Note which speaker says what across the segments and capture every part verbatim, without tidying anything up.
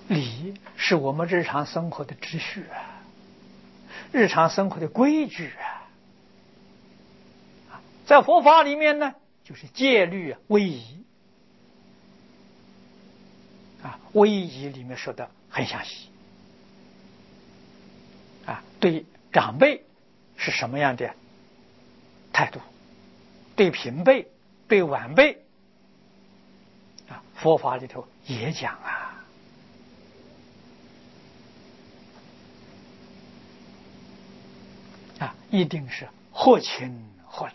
Speaker 1: 礼是我们日常生活的秩序啊，日常生活的规矩啊。在佛法里面呢，就是戒律啊、威仪啊，威仪里面说的很详细啊，对长辈是什么样的态度，对平辈、对晚辈啊，佛法里头也讲啊。啊，一定是合情合理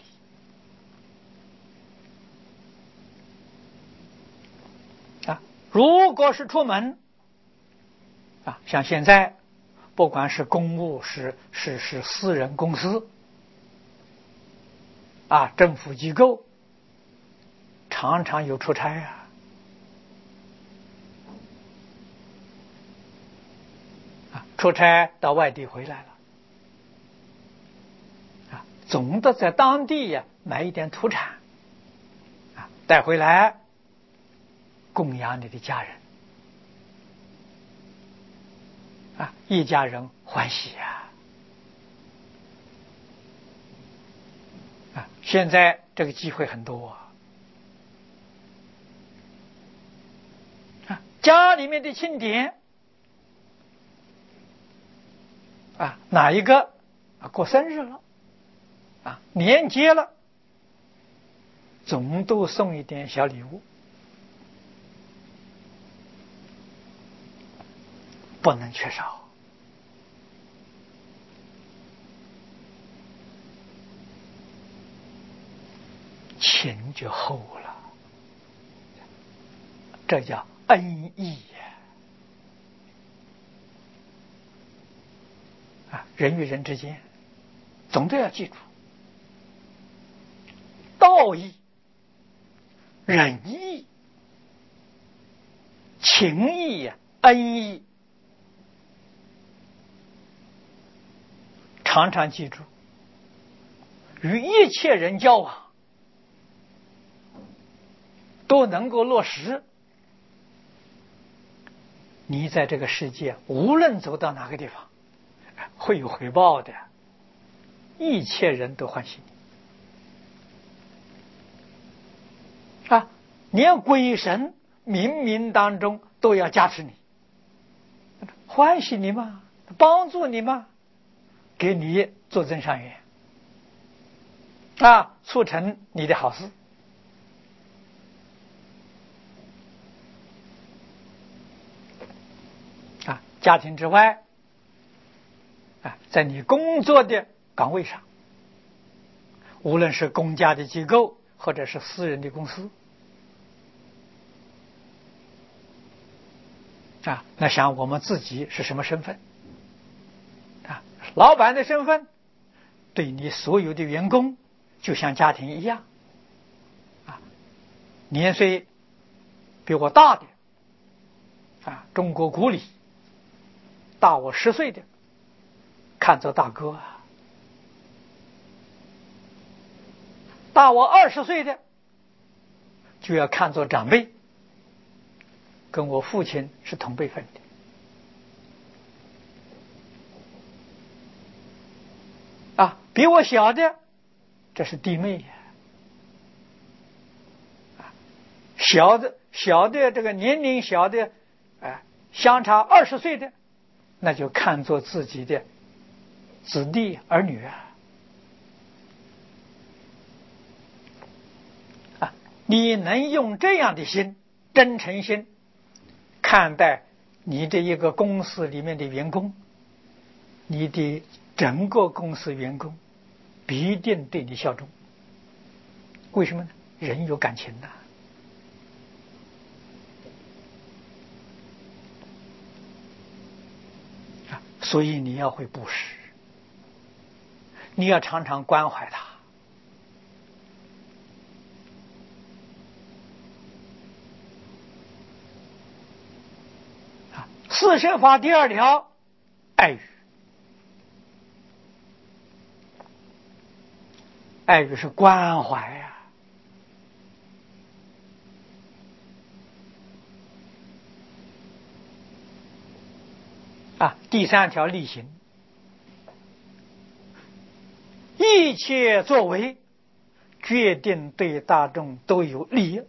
Speaker 1: 啊！如果是出门啊，像现在，不管是公务是是是私人公司啊，政府机构，常常有出差啊，啊，出差到外地回来了。总的在当地呀、啊、买一点土产啊带回来供养你的家人啊，一家人欢喜呀 啊, 啊现在这个机会很多啊，啊家里面的庆典啊，哪一个啊过生日了啊，年节了，总都送一点小礼物，不能缺少。情就厚了，这叫恩义呀！啊，人与人之间总都要记住。道义、仁义、情义、恩义，常常记住，与一切人交往都能够落实，你在这个世界无论走到哪个地方，会有回报的，一切人都欢喜你。啊，连鬼神冥冥当中都要加持你，欢喜你嘛，帮助你嘛，给你做增上缘啊，促成你的好事啊。家庭之外啊，在你工作的岗位上，无论是公家的机构或者是私人的公司啊，那想我们自己是什么身份啊？老板的身份，对你所有的员工就像家庭一样啊，年岁比我大的啊，中国古礼大我十岁的看作大哥啊，大我二十岁的就要看作长辈，跟我父亲是同辈分的啊，比我小的这是弟妹呀，啊，小的小的这个年龄小的，啊，相差二十岁的，那就看作自己的子弟儿女啊。啊，你能用这样的心，真诚心看待你这一个公司里面的员工，你的整个公司员工必定对你效忠。为什么呢？人有感情的啊，所以你要会布施，你要常常关怀他啊。四摄法第二条，爱语。爱语是关怀啊， 啊，第三条例行，一切作为决定对大众都有利，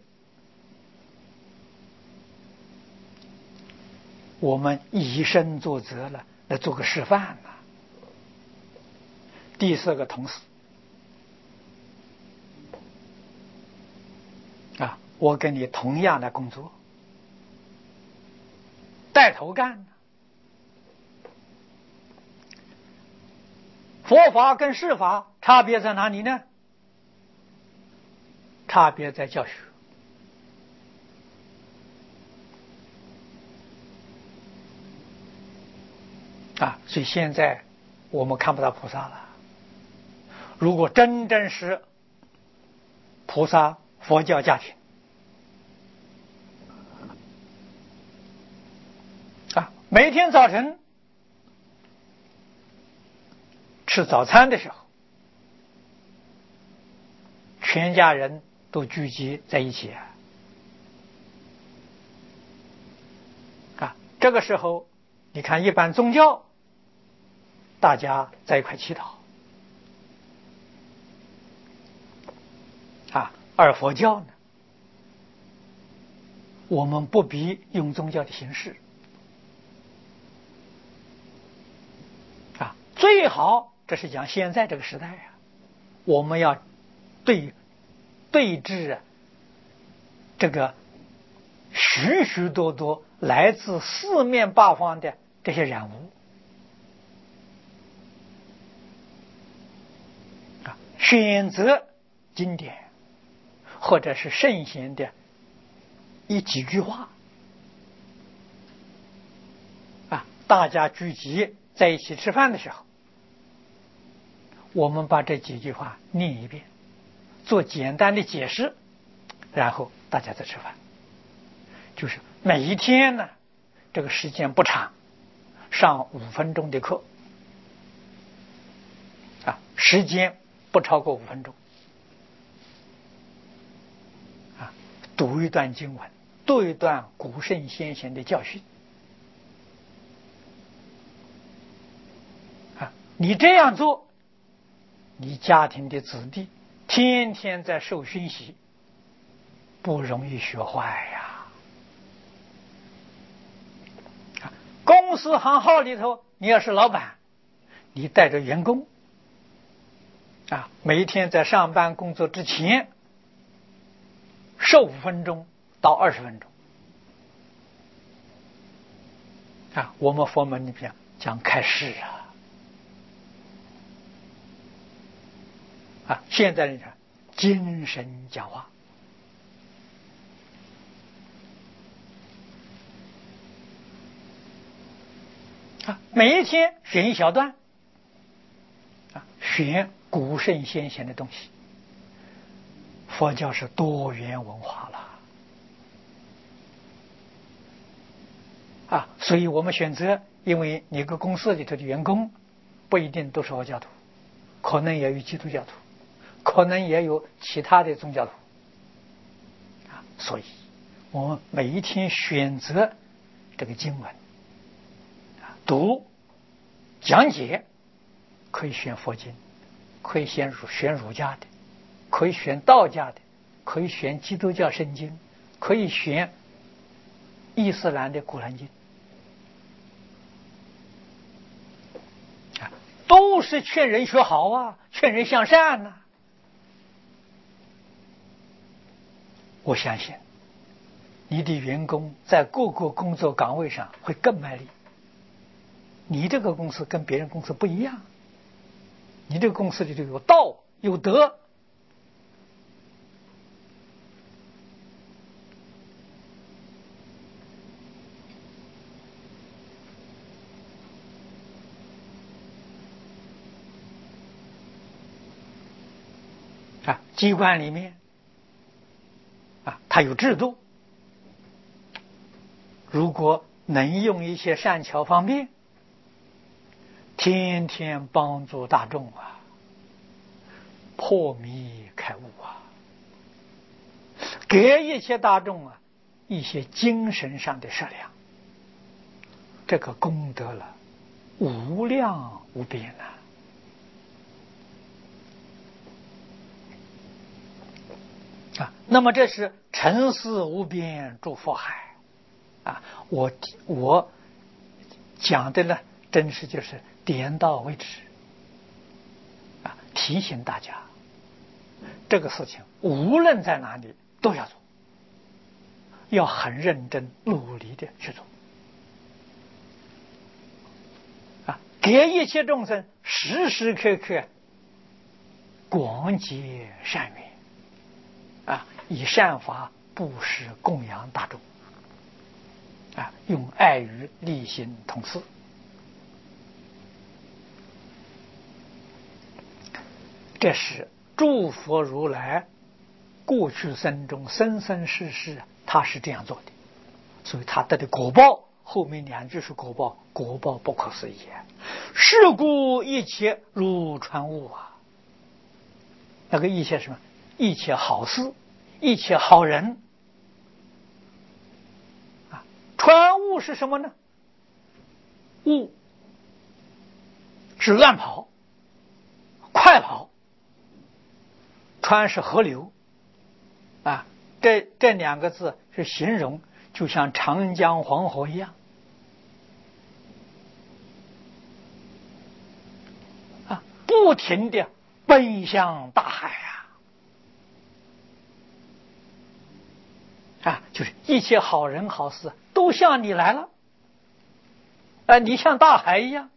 Speaker 1: 我们以身作则了，来做个示范了。第四个同事啊，我跟你同样的工作，带头干。佛法跟世法差别在哪里呢？差别在教学。啊，所以现在我们看不到菩萨了。如果真正是菩萨佛教家庭啊，每天早晨吃早餐的时候，全家人都聚集在一起啊，啊，这个时候你看一般宗教大家在一块祈祷啊，而佛教呢，我们不必用宗教的形式啊，最好这是讲现在这个时代啊，我们要对对峙啊这个许许多多来自四面八方的这些人物啊，选择经典或者是圣贤的一几句话啊，大家聚集在一起吃饭的时候，我们把这几句话念一遍，做简单的解释，然后大家再吃饭。就是每一天呢，这个时间不长，上五分钟的课啊，时间不超过五分钟啊，读一段经文，读一段古圣先贤的教训啊，你这样做，你家庭的子弟天天在受熏习，不容易学坏呀。公司行号里头，你要是老板，你带着员工啊，每天在上班工作之前受五分钟到二十分钟啊，我们佛门里边讲开示啊，啊，现在人讲精神讲话啊，每一天选一小段啊，选古圣先贤的东西。佛教是多元文化了啊，所以我们选择，因为你个公司里头的员工不一定都是佛教徒，可能也有基督教徒，可能也有其他的宗教徒啊，所以我们每一天选择这个经文啊，读讲解，可以选佛经，可以选儒选儒家的，可以选道家的，可以选基督教圣经，可以选伊斯兰的古兰经啊，都是劝人学好啊，劝人向善啊。我相信你的员工在各个工作岗位上会更卖力。你这个公司跟别人公司不一样，你这个公司里头有道有德啊，机关里面啊，它有制度，如果能用一些善巧方便，天天帮助大众啊，破迷开悟啊，给一些大众啊一些精神上的食粮，这个功德了无量无边啊！啊，那么这是沉思无边诸佛海啊！我我讲的呢，真是就是点到为止啊，提醒大家，这个事情无论在哪里都要做，要很认真努力的去做啊，给一切众生时时刻刻广结善缘啊，以善法布施供养大众啊，用爱语力行同事。这是诸佛如来过去生中生生世世他是这样做的，所以他得的果报，后面两句是果报，果报不可思议。是故一切如传物啊，那个一切什么？一切好事，一切好人啊。传物是什么呢？物是乱跑，快跑。川是河流啊，这这两个字是形容，就像长江黄河一样啊，不停的奔向大海啊啊，就是一切好人好事都向你来了啊，你像大海一样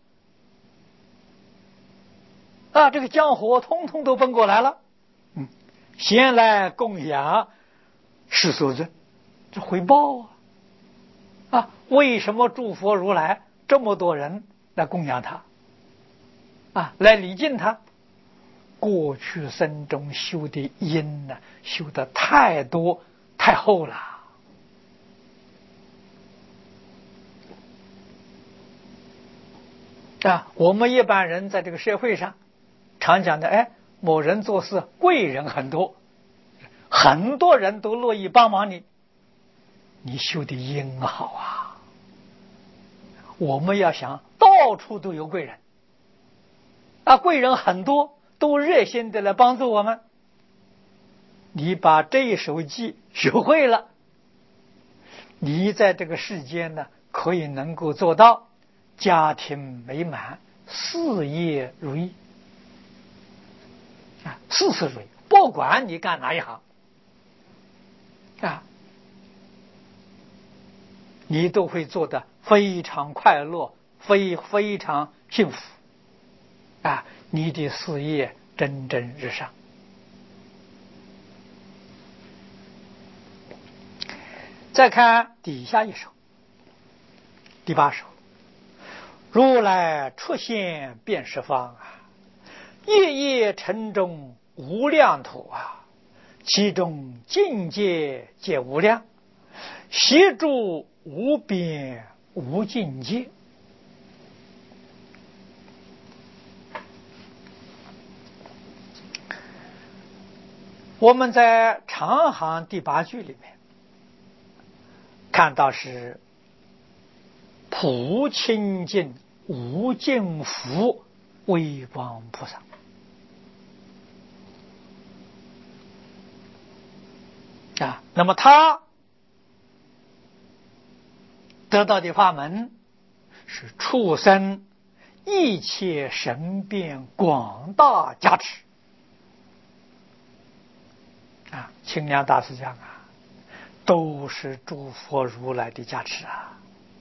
Speaker 1: 啊，这个江河通通都奔过来了。嗯，先来供养是所尊，这回报啊！啊，为什么诸佛如来这么多人来供养他？啊，来礼敬他？过去生中修的因呢，修的太多太厚了。啊，我们一般人在这个社会上常讲的，哎。某人做事贵人很多，很多人都乐意帮忙你，你修的因好啊！我们要想到处都有贵人啊，贵人很多，都热心的来帮助我们。你把这一手技学会了，你在这个世间呢，可以能够做到家庭美满，事业如意。啊，事事如意，不管你干哪一行啊，你都会做得非常快乐，非非常幸福啊！你的事业蒸蒸日上。再看底下一首，第八首，如来出现遍十方啊，夜夜城中无量土啊，其中境界皆无量，协助无边无境界。我们在长行第八句里面看到是普清净无尽福微光菩萨啊，那么他得到的法门是畜生一切神变广大加持啊，清凉大师讲啊，都是诸佛如来的加持啊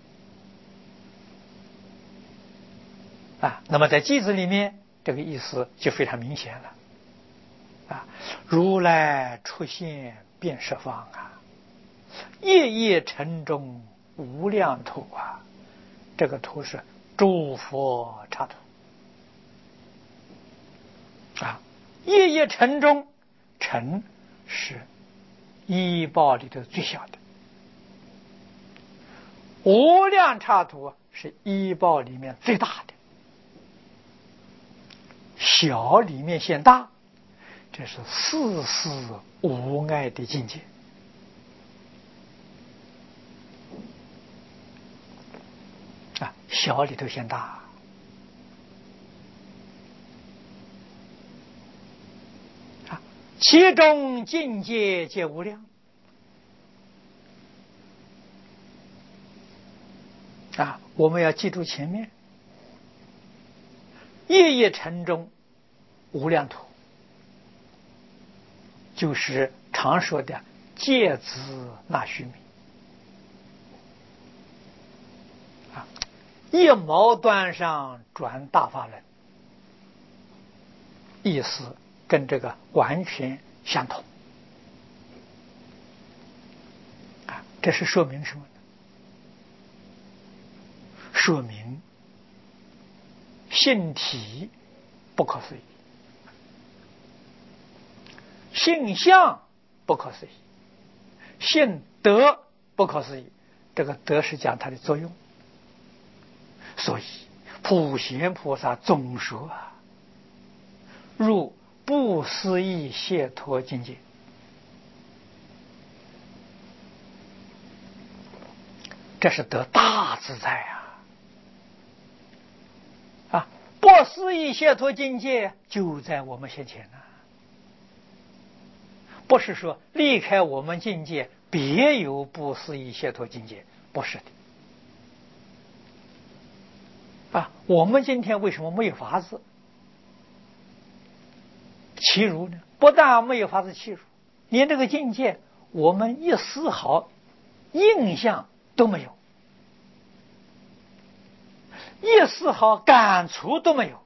Speaker 1: 啊，那么在偈子里面，这个意思就非常明显了啊，如来出现遍十方啊，夜夜城中无量土啊，这个土是诸佛刹土啊，夜夜城中，城是一报里头最小的，无量刹土是一报里面最大的，小里面显大，这是事事无碍的境界啊！小里头显大其中境界皆无量啊！我们要记住前面一一尘中无量土，就是常说的芥子纳须弥啊，一毛端上转大法轮，意思跟这个完全相同啊！这是说明什么呢？说明性体不可思议，性相不可思议，性德不可思议。这个德是讲它的作用，所以普贤菩萨总说啊，入不思议解脱境界。这是得大自在啊！啊，不思议解脱境界就在我们先前呢、啊，不是说离开我们境界别有不思议解脱境界，不是的啊。我们今天为什么没有法子契入呢？不但没有法子契入，连这个境界我们一丝毫印象都没有，一丝毫感触都没有，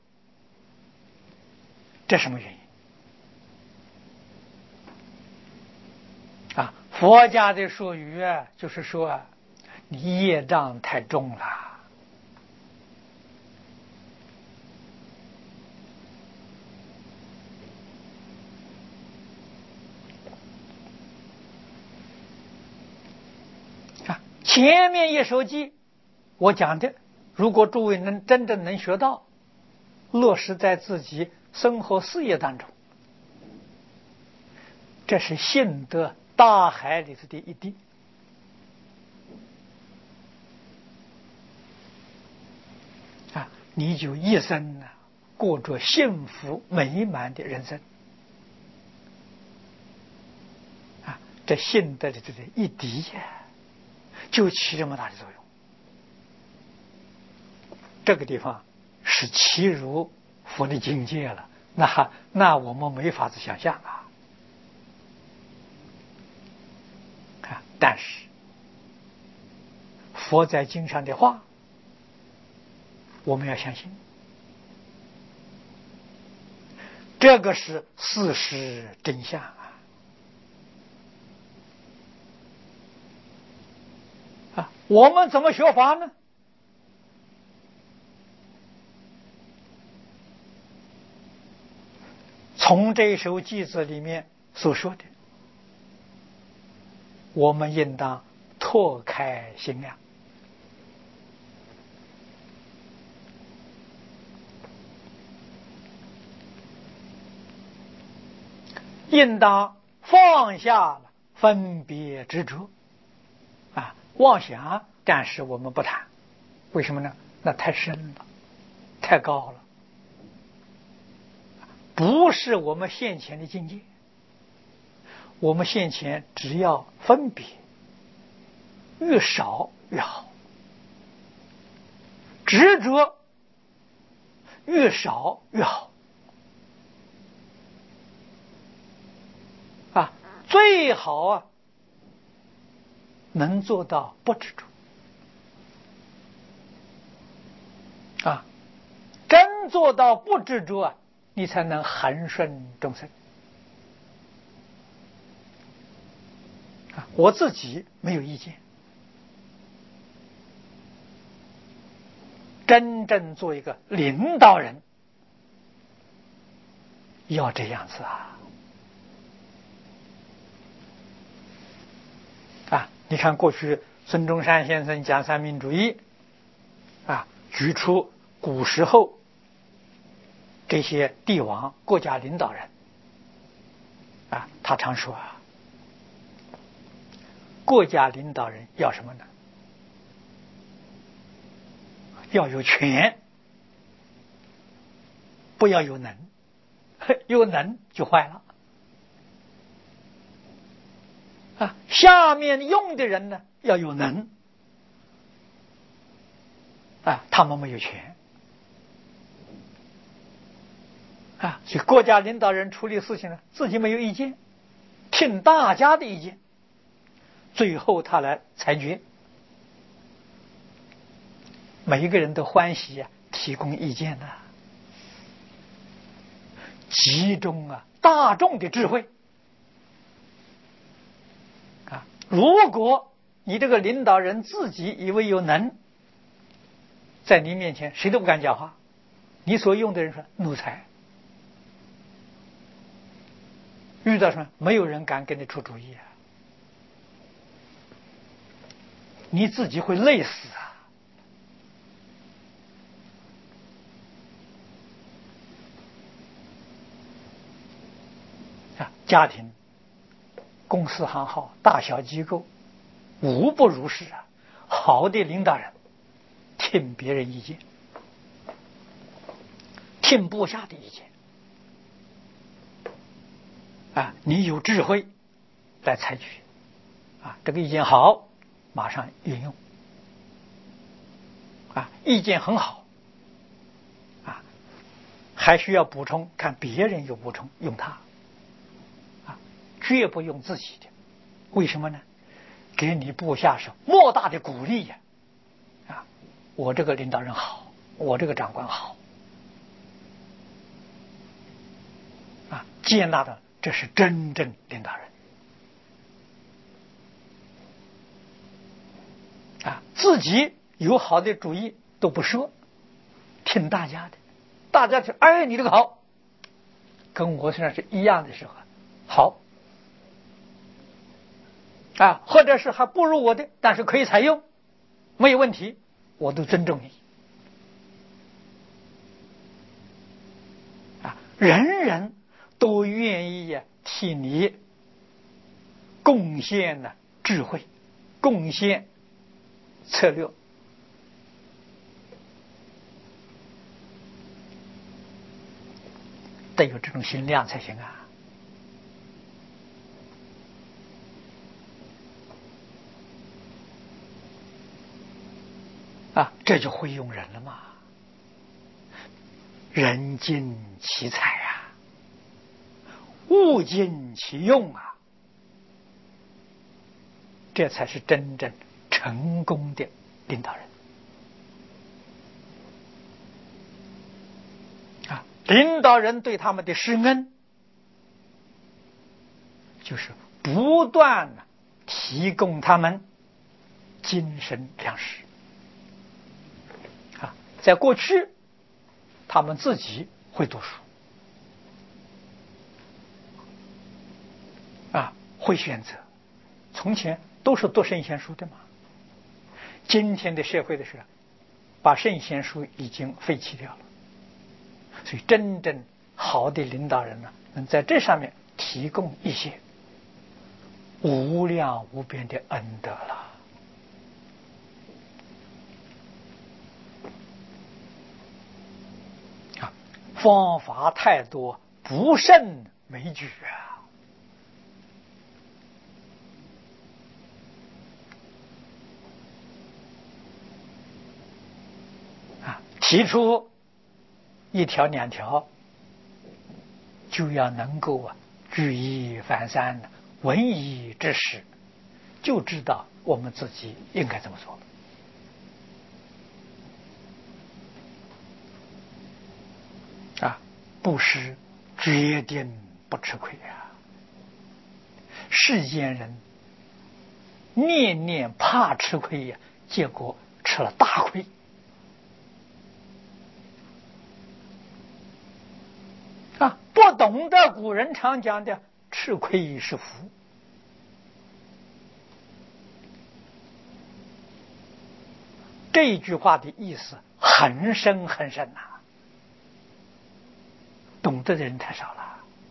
Speaker 1: 这什么原因啊？佛家的术语啊，就是说啊，你业障太重了啊。前面一首偈我讲的，如果诸位能真正能学到，落实在自己生活事业当中，这是信德大海里头的一滴啊，你就一生啊过着幸福美满的人生啊！这信德里头的一滴呀，就起这么大的作用。这个地方是契入佛的境界了，那那我们没法子想象啊！啊，但是佛在经上的话，我们要相信，这个是事实真相啊！啊，我们怎么学法呢？从这首偈子里面所说的，我们应当拓开心量，应当放下了分别执着啊，妄想暂时我们不谈，为什么呢？那太深了，太高了，不是我们现前的境界。我们现前只要分别越少越好，执着越少越好啊，最好啊能做到不执着啊，真做到不执着啊，你才能恒顺众生啊。我自己没有意见，真正做一个领导人要这样子啊啊！你看过去孙中山先生讲三民主义啊，举出古时候这些帝王国家领导人啊，他常说啊，国家领导人要什么呢？要有权，不要有能，有能就坏了啊，下面用的人呢要有能，啊，他们没有权，啊，所以国家领导人处理事情呢，自己没有意见，听大家的意见，最后他来裁决，每一个人都欢喜啊，提供意见呐，集中啊大众的智慧。啊，如果你这个领导人自己以为有能，在你面前谁都不敢讲话，你所用的人说奴才，遇到什么没有人敢给你出主意啊，你自己会累死啊！啊，家庭、公司行号、大小机构，无不如是啊。好的领导人，听别人意见，听部下的意见，啊，你有智慧来采取，啊，这个意见好，马上运用，啊，意见很好，啊，还需要补充，看别人有补充，用它，啊，绝不用自己的。为什么呢？给你部下是莫大的鼓励呀！啊，我这个领导人好，我这个长官好，啊，接纳的这是真正领导人。啊，自己有好的主意都不说，听大家的，大家说哎你这个好，跟我身上是一样的时候，好。啊，或者是还不如我的，但是可以采用，没有问题，我都尊重你。啊，人人都愿意呀、啊、替你贡献呢智慧，贡献策略，得有这种心量才行啊。啊，这就会用人了嘛，人尽其才啊，物尽其用啊，这才是真正成功的领导人啊！领导人对他们的施恩，就是不断的提供他们精神粮食。在过去，他们自己会读书，啊，会选择。从前都是读圣贤书的嘛。今天的社会的是，把圣贤书已经废弃掉了。所以，真正好的领导人呢，能在这上面提供一些无量无边的恩德了。方法太多，不胜枚举啊！啊，提出一条两条，就要能够啊举一反三，闻一知十，就知道我们自己应该怎么做。啊，布施决定不吃亏啊！世间人念念怕吃亏呀、啊，结果吃了大亏。啊，不懂得古人常讲的“吃亏是福”，这句话的意思很深很深呐、啊，懂得的人太少了。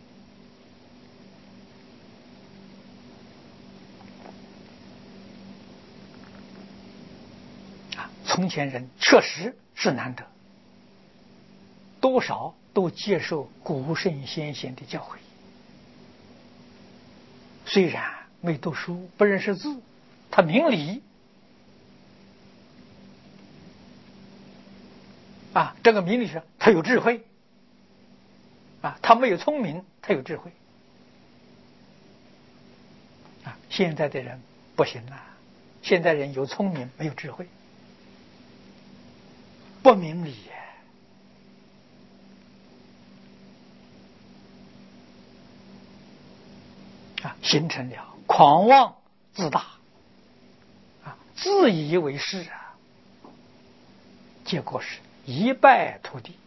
Speaker 1: 啊，从前人确实是难得，多少都接受古圣先贤的教诲。虽然没读书，不认识字，他明理啊，这个明理是他有智慧啊，他没有聪明，他有智慧啊。现在的人不行了，现在人有聪明没有智慧，不明理啊，形成了狂妄自大啊，自以为是啊，结果是一败涂地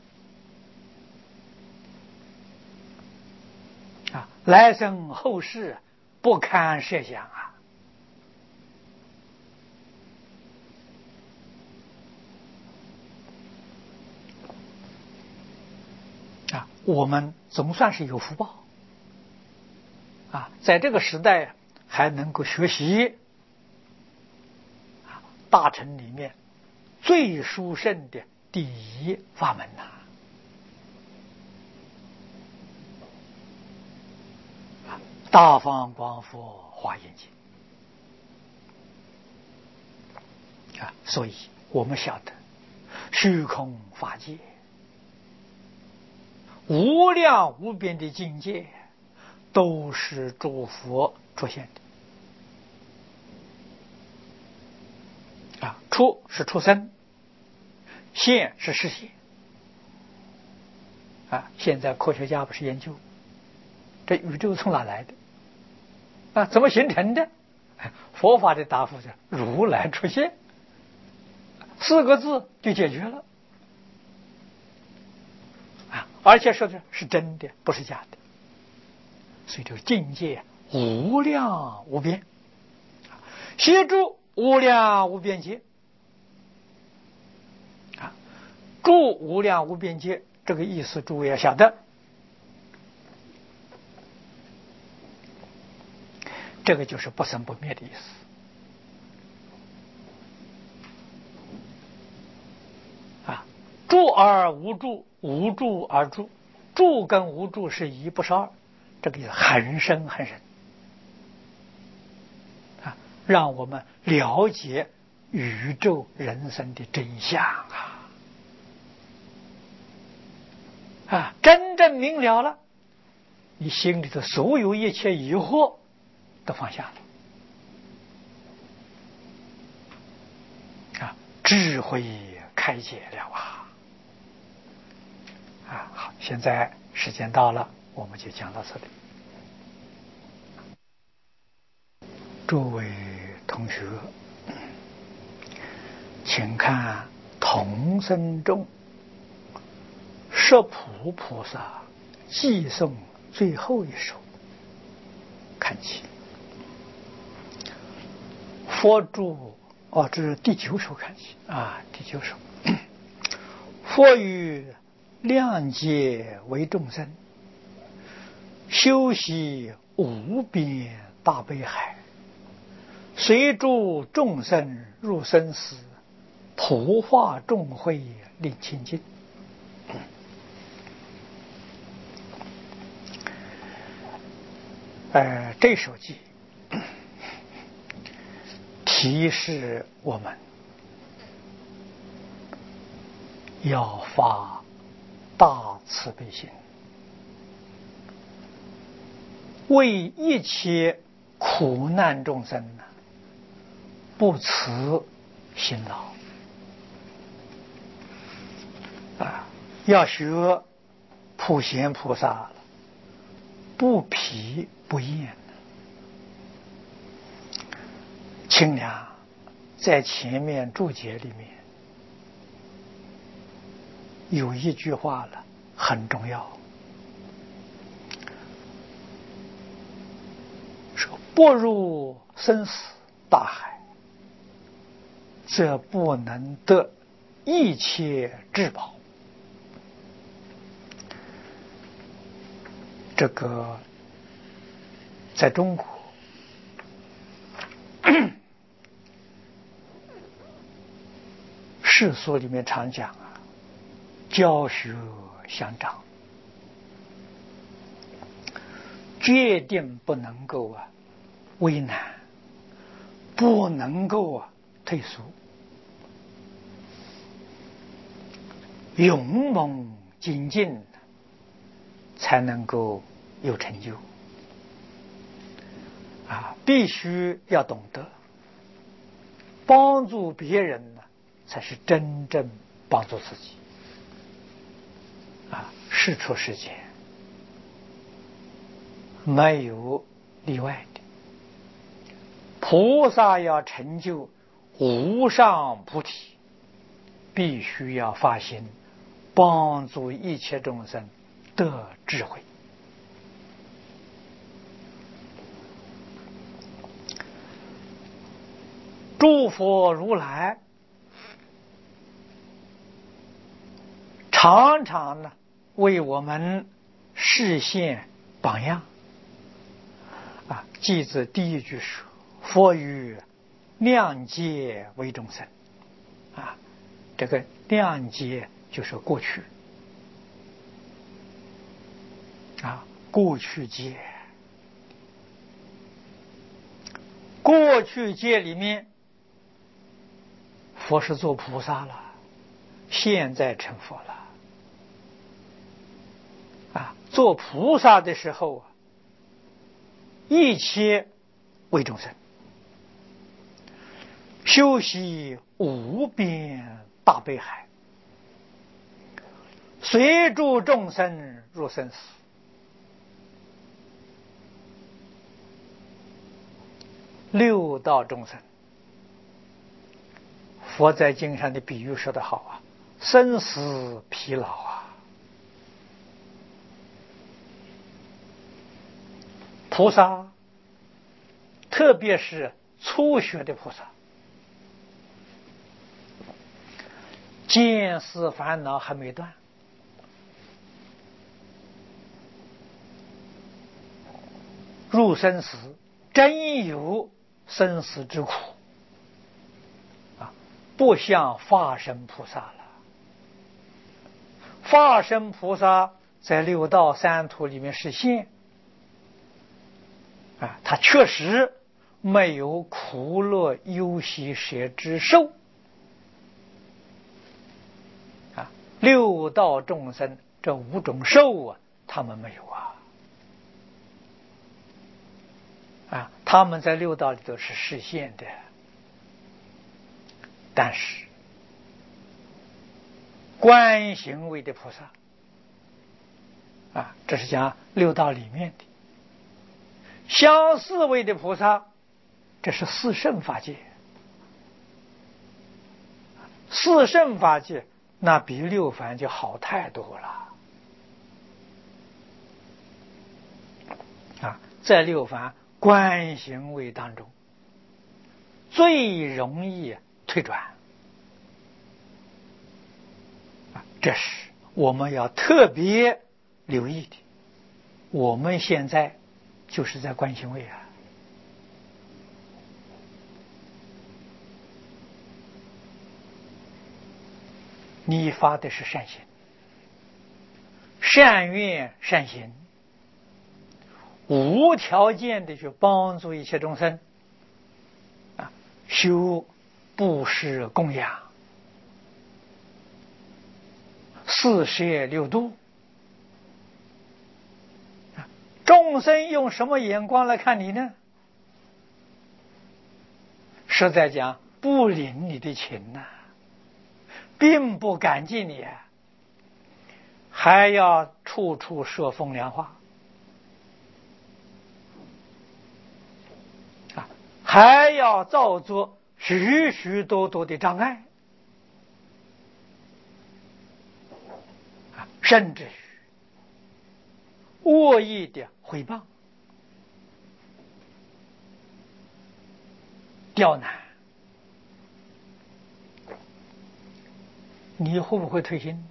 Speaker 1: 啊，来生后世不堪设想啊！啊，我们总算是有福报啊，在这个时代还能够学习啊，大乘里面最殊胜的第一法门呐、啊！大放光佛华严经啊，所以我们晓得虚空法界无量无边的境界都是诸佛出现的啊，出是出生，现是实现啊。现在科学家不是研究这宇宙从哪来的啊？怎么形成的？佛法的答复是如来出现，四个字就解决了啊！而且说的是真的，不是假的。所以这个境界无量无边，协助无量无边界啊！住无量无边界这个意思，诸位要晓得，这个就是不生不灭的意思啊！住而无住，无住而住，住跟无住是一，不是二。这个很深很深啊，让我们了解宇宙人生的真相啊！啊，真正明了了，你心里的所有一切疑惑都放下了啊，智慧开解了啊！啊，好，现在时间到了，我们就讲到这里。诸位同学，请看同生中摄普菩萨寄送最后一首，看起佛住哦，这是第九首，看起啊，第九首。佛于量界为众生，修习无边大悲海，随助众生入生死，普化众慧令清净。呃，这首偈提示我们要发大慈悲心，为一切苦难众生呢，不辞辛劳啊！要学普贤菩萨，不疲不厌。清凉在前面注解里面有一句话了，很重要，说不入生死大海，则不能得一切至宝。这个在中国世俗里面常讲啊，教学相长，决定不能够啊为难，不能够啊退缩，勇猛精进，才能够有成就啊！必须要懂得帮助别人呢，才是真正帮助自己啊！事出世间，没有例外的。菩萨要成就无上菩提，必须要发心帮助一切众生得智慧。诸佛如来常常呢为我们示现榜样啊！记字第一句说：“佛于量劫为众生。”啊，这个量劫就是过去啊，过去劫，过去劫里面，佛是做菩萨了，现在成佛了啊！做菩萨的时候啊，一切为众生，修习无边大悲海，随诸众生入生死。六道众生，佛在经上的比喻说得好啊，生死疲劳啊。菩萨，特别是初学的菩萨，见思烦恼还没断，入生死，真有生死之苦啊！不像化身菩萨了。化身菩萨在六道三途里面实现啊，他确实没有苦乐忧喜舍之受啊。六道众生这五种受啊，他们没有啊。啊，他们在六道里头是实现的，但是观行位的菩萨啊，这是讲六道里面的；相四位的菩萨，这是四圣法界。四圣法界那比六凡就好太多了啊！在六凡观行位当中，最容易退转啊，这是我们要特别留意的。我们现在就是在观行位啊。你发的是善心，善愿善行，无条件的去帮助一切众生啊，修布施供养，四摄六度。众生用什么眼光来看你呢？实在讲，不领你的情呐、啊，并不感激你，还要处处说风凉话啊，还要造作许许多多的障碍啊，甚至于恶意的诽谤、刁难，你会不会退心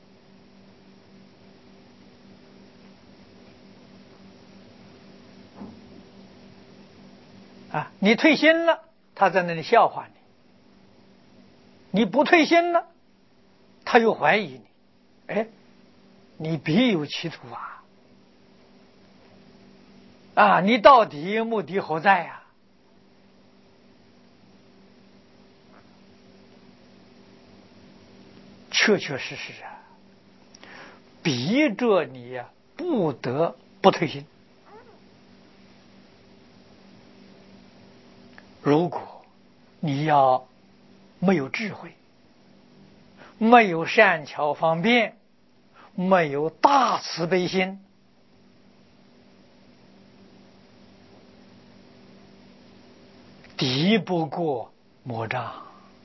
Speaker 1: 啊？你退心了，他在那里笑话你；你不退心了，他又怀疑你。哎，你别有企图啊！啊，你到底目的何在呀、啊？ 确确实实啊，逼着你呀、啊，不得不退心。如果你要没有智慧，没有善巧方便，没有大慈悲心，敌不过魔障。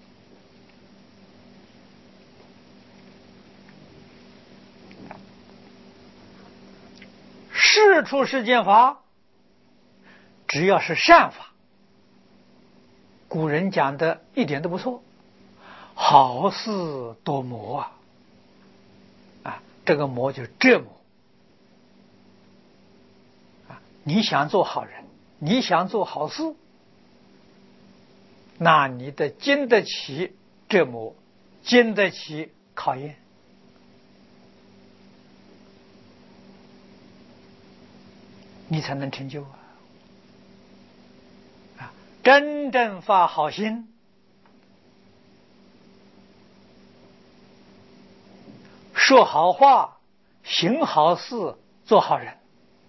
Speaker 1: 事出世间法，只要是善法，古人讲的一点都不错，好事多磨啊！啊，这个磨就是折磨啊！你想做好人，你想做好事，那你得经得起折磨，经得起考验，你才能成就啊！啊，真正发好心，说好话，行好事，做好人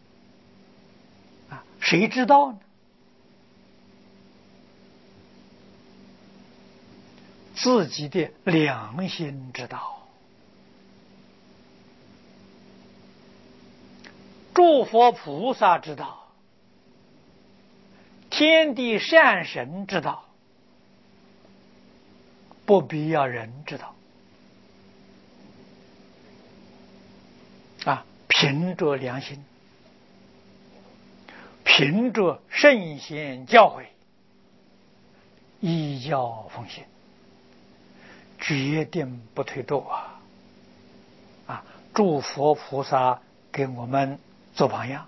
Speaker 1: 啊！谁知道呢？自己的良心知道，诸佛菩萨知道，天地善神知道，不必要人知道啊！凭着良心，凭着圣贤教诲，依教奉行，决定不退堕啊！啊！诸佛菩萨给我们做榜样，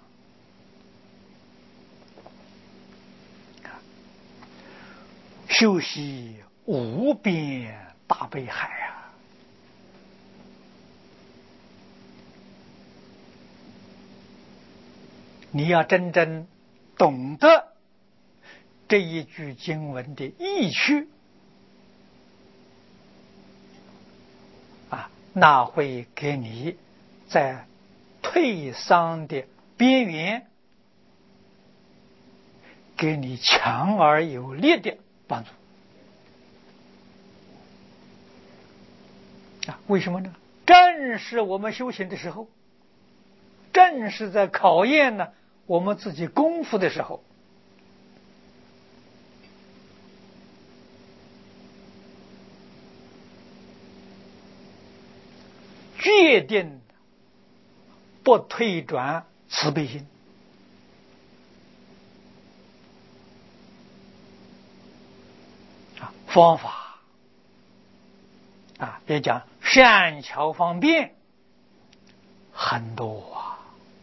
Speaker 1: 修习无边大悲海啊！你要真正懂得这一句经文的意趣啊，那会给你在退丧的边缘，给你强而有力的帮助啊！为什么呢？正是我们修行的时候，正是在考验呢我们自己功夫的时候，决定不退转慈悲心啊，方法啊，也讲善巧方便很多啊。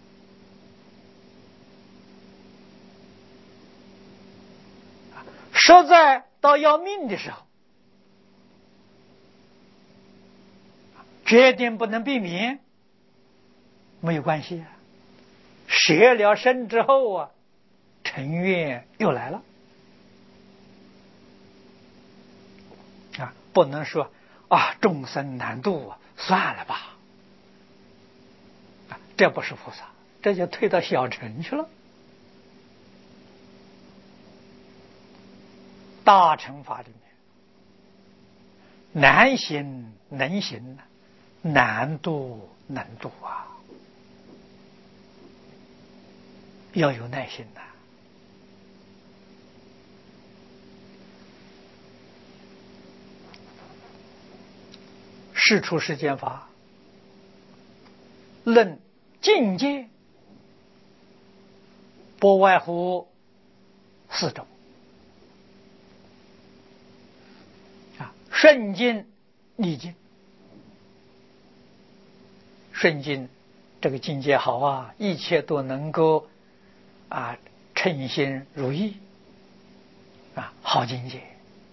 Speaker 1: 实在到要命的时候，决定不能避免，没有关系啊。舍了身之后啊，尘缘又来了啊！不能说啊，众生难度啊，算了吧啊，这不是菩萨，这就退到小乘去了。大乘法里面，难行能行，难度能度啊，要有耐心呐、啊。事出世间法，论境界，不外乎四种啊：顺境、逆境。顺境，这个境界好啊，一切都能够啊称心如意啊，好境界。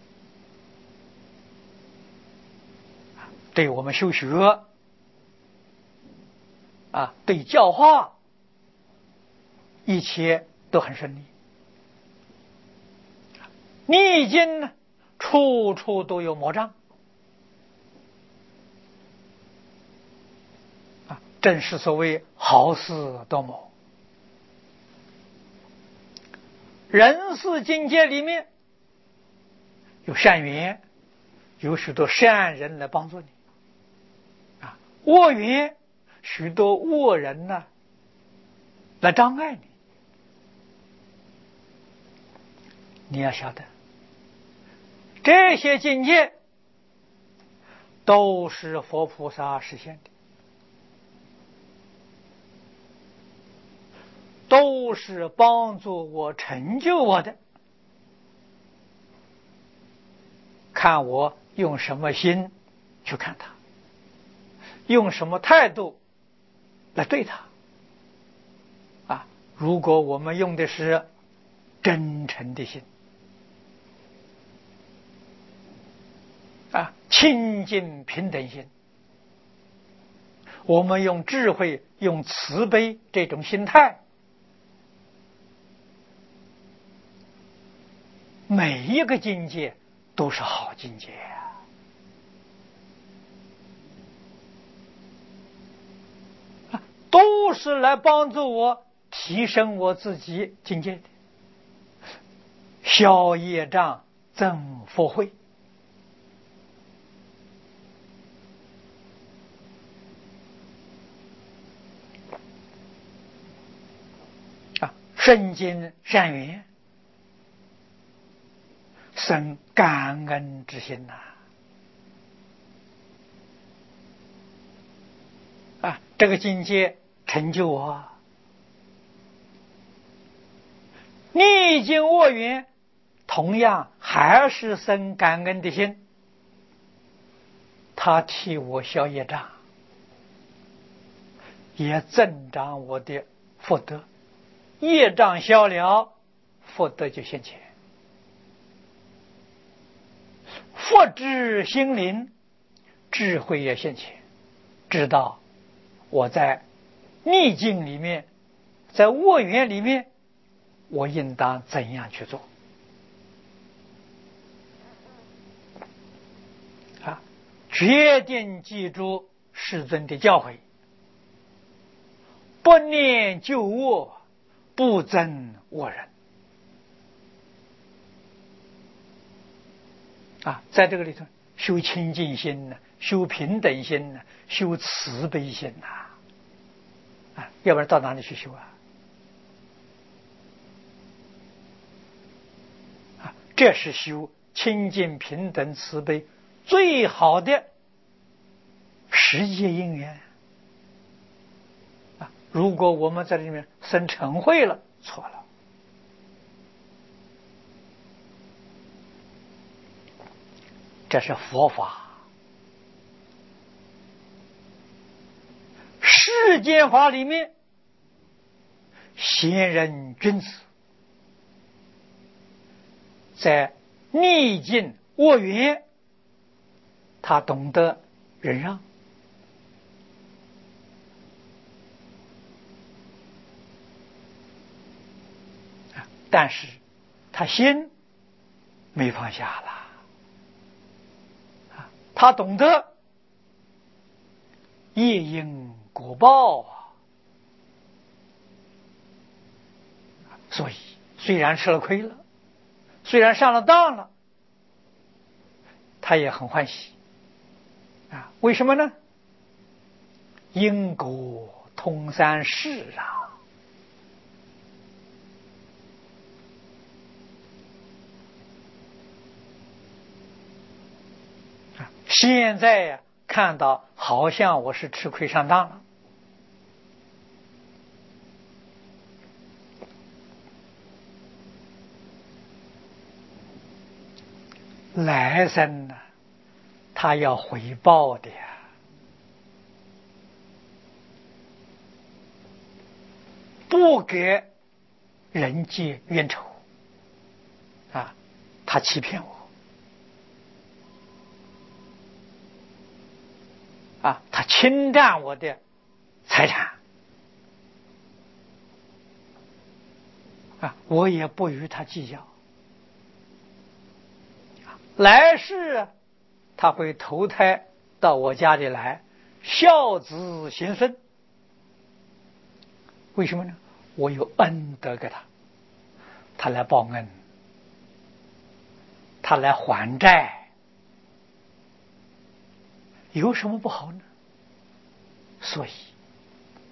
Speaker 1: 对我们修学啊，对教化，一切都很顺利。逆境呢，处处都有魔障正是所谓好事多磨。人世境界里面有善缘，有许多善人来帮助你啊；恶缘，许多恶人呢来障碍你。你要晓得，这些境界都是佛菩萨实现的，都是帮助我成就我的，看我用什么心去看它，用什么态度来对它啊！如果我们用的是真诚的心啊，清净平等心，我们用智慧、用慈悲这种心态，每一个境界都是好境界啊，都是来帮助我提升我自己境界的，消业障，增福慧啊，身经善缘，生感恩之心呐！啊，这个境界成就我，逆境恶缘，同样还是生感恩的心，他替我消业障，也增长我的福德，业障消了，福德就现前。佛智心灵，智慧也现前，知道我在逆境里面，在恶缘里面，我应当怎样去做啊？决定记住世尊的教诲，不念旧恶，不憎恶人啊，在这个里头修清净心呢，修平等心呢，修慈悲心呐，啊，要不然到哪里去修啊？啊，这是修清净平等慈悲最好的实际因缘啊！如果我们在里面生嗔恚了，错了。这是佛法，世间法里面，贤人君子在逆境恶缘，他懂得忍让，但是他心没放下了。他懂得业因果报啊，所以虽然吃了亏了，虽然上了当了，他也很欢喜啊！为什么呢？因果通三世啊！现在呀，看到好像我是吃亏上当了，来生呢，他要回报的呀，不给人结冤仇啊，他欺骗我。啊，他侵占我的财产，啊，我也不与他计较。来世他会投胎到我家里来，孝子贤孙， 为什么呢？我有恩德给他，他来报恩，他来还债，有什么不好呢？所以